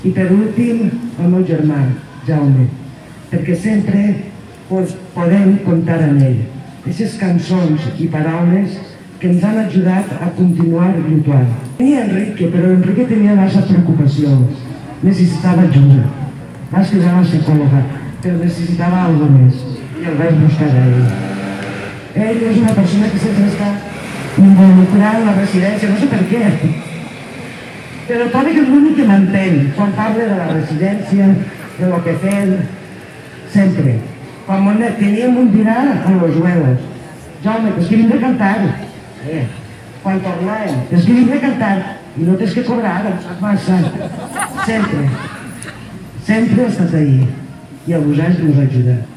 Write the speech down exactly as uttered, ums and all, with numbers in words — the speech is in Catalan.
I per últim, el meu germà, Jaume, perquè sempre pues, podem comptar amb ell. Aquestes cançons i paraules que ens han ajudat a continuar lluitant. Tenia Enrique, però Enrique tenia massa preocupacions. Necessitava ajuda. Va estudiar a la psicòloga, però necessitava alguna més. I el vaig buscar a ell. Ell és una persona que sempre està involucrada en la residència, no sé per què. Però també que és l'únic que m'entén quan parla de la residència, de lo que fem, sempre. Quan teníem un dinar a los huevos. Jaume, tens que vindre a cantar. Eh, quan tornàvem, tens que vindre a cantar. I no tens que cobrar, em sap massa. Sempre. Sempre ha estat ahí. I a vosaltres us ajuda.